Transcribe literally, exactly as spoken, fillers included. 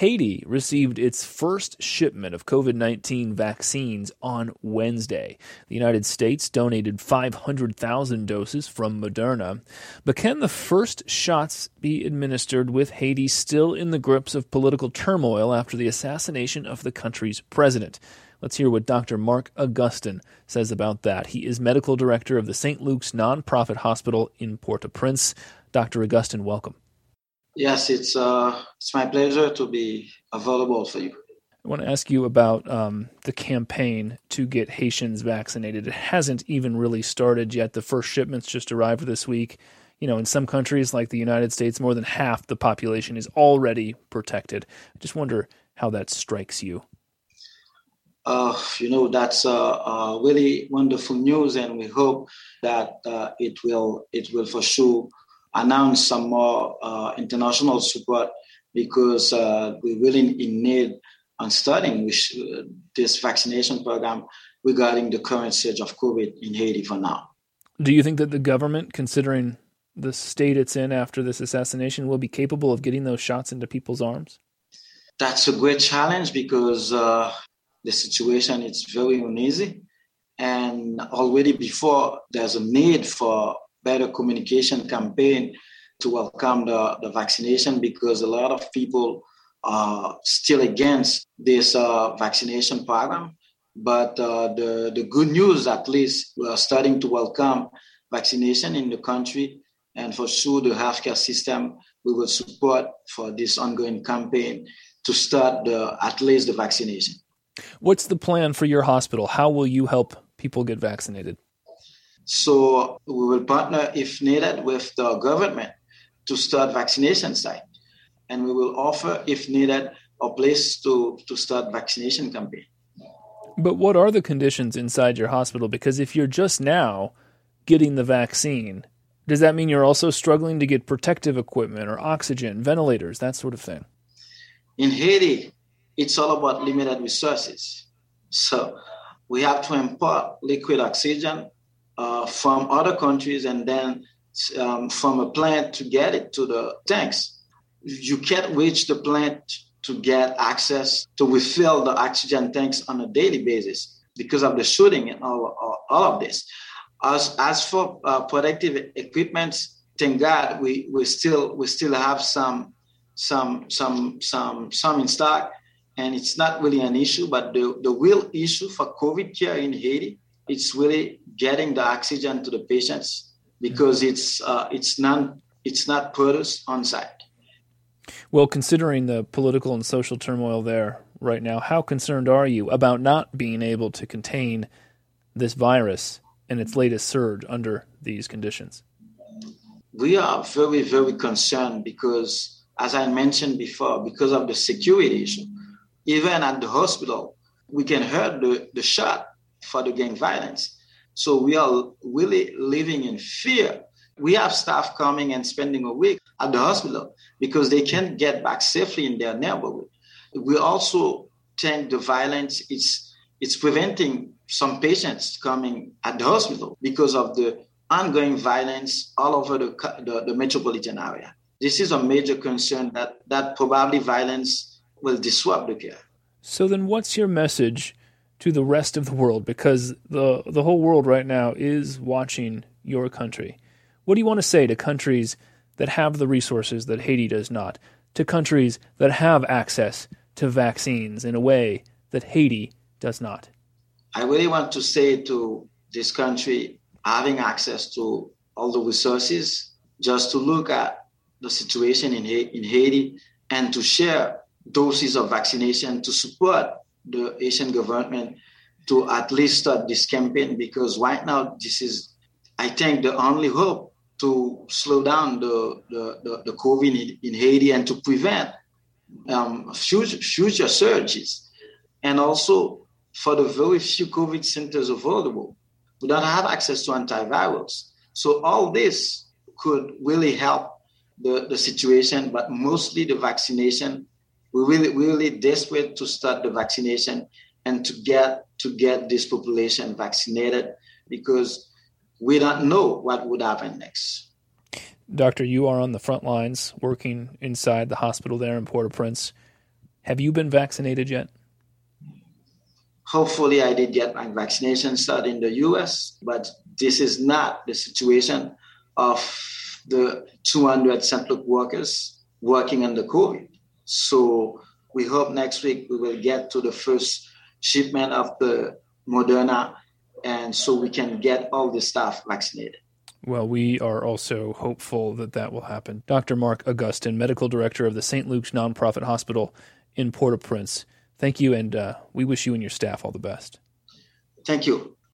Haiti received its first shipment of covid nineteen vaccines on Wednesday. The United States donated five hundred thousand doses from Moderna. But can the first shots be administered with Haiti still in the grips of political turmoil after the assassination of the country's president? Let's hear what Doctor Mark Augustin says about that. He is medical director of the Saint Luke's nonprofit hospital in Port-au-Prince. Doctor Augustin, welcome. Yes, it's uh, it's my pleasure to be available for you. I want to ask you about um, the campaign to get Haitians vaccinated. It hasn't even really started yet. The first shipments just arrived this week. You know, in some countries like the United States, more than half the population is already protected. I just wonder how that strikes you. Uh, you know, that's uh, uh, really wonderful news, and we hope that uh, it will it will for sure announce some more uh, international support, because uh, we're really in need on starting with uh, this vaccination program regarding the current surge of COVID in Haiti for now. Do you think that the government, considering the state it's in after this assassination, will be capable of getting those shots into people's arms? That's a great challenge, because uh, the situation is very uneasy. And already before, there's a need for better communication campaign to welcome the, the vaccination, because a lot of people are still against this uh, vaccination program. But uh, the, the good news, at least, we are starting to welcome vaccination in the country. And for sure, the healthcare system, we will support for this ongoing campaign to start the, at least the vaccination. What's the plan for your hospital? How will you help people get vaccinated? So we will partner, if needed, with the government to start vaccination site. And we will offer, if needed, a place to, to start vaccination campaign. But what are the conditions inside your hospital? Because if you're just now getting the vaccine, does that mean you're also struggling to get protective equipment or oxygen, ventilators, that sort of thing? In Haiti, it's all about limited resources. So we have to import liquid oxygen uh, from other countries, and then um, from a plant to get it to the tanks. You can't reach the plant to get access to refill the oxygen tanks on a daily basis because of the shooting and all, all, all of this. As as for uh, protective equipment, thank God we, we still we still have some some some some some in stock, and it's not really an issue. But the, the real issue for COVID care in Haiti, it's really getting the oxygen to the patients, because it's uh, it's not it's not produced on site. Well, considering the political and social turmoil there right now, how concerned are you about not being able to contain this virus and its latest surge under these conditions? We are very, very concerned because, as I mentioned before, because of the security issue. Even at the hospital, we can hear the, the shot for the gang violence. So we are really living in fear. We have staff coming and spending a week at the hospital because they can't get back safely in their neighborhood. We also think the violence is it's preventing some patients coming at the hospital because of the ongoing violence all over the, the, the metropolitan area. This is a major concern that, that probably violence will disrupt the care. So then what's your message to the rest of the world? Because the, the whole world right now is watching your country. What do you want to say to countries that have the resources that Haiti does not, to countries that have access to vaccines in a way that Haiti does not? I really want to say to this country having access to all the resources, just to look at the situation in, in Haiti and to share doses of vaccination to support the Haitian government to at least start this campaign, because right now this is, I think, the only hope to slow down the, the, the, the COVID in Haiti and to prevent um, future, future surges. And also for the very few COVID centers available, we don't have access to antivirals. So all this could really help the, the situation, but mostly the vaccination. We're really, really desperate to start the vaccination and to get to get this population vaccinated, because we don't know what would happen next. Doctor, you are on the front lines working inside the hospital there in Port-au-Prince. Have you been vaccinated yet? Hopefully, I did get my vaccination shot in the U S, but this is not the situation of the two hundred Saint Luke workers working on the COVID. So we hope next week we will get to the first shipment of the Moderna, and so we can get all the staff vaccinated. Well, we are also hopeful that that will happen. Doctor Mark Augustin, Medical Director of the Saint Luke's Nonprofit Hospital in Port-au-Prince. Thank you, and uh, we wish you and your staff all the best. Thank you.